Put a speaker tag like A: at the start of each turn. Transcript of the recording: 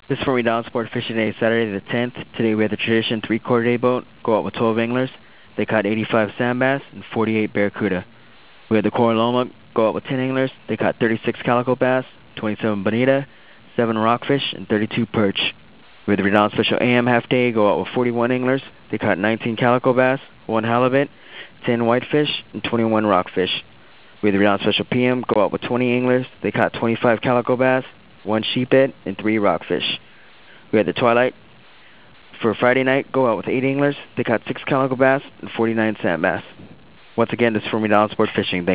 A: This is for me down sport fishing day, Saturday the 10th. Today we had the tradition 3/4 day boat, go out with 12 anglers. They caught 85 sand bass and 48 barracuda. We had the Cora Loma, go out with 10 anglers. They caught 36 calico bass, 27 bonita, 7 rockfish, and 32 perch. We had the Redound Special AM half day, go out with 41 anglers. They caught 19 calico bass, 1 halibut, 10 whitefish, and 21 rockfish. We had the Redound Special PM, go out with 20 anglers. They caught 25 calico bass, 1 sheephead, and 3 rockfish. We had the Twilight for Friday night, go out with 8 anglers. They caught 6 calico bass and 49 sand bass. Once again, this is for me down sport fishing.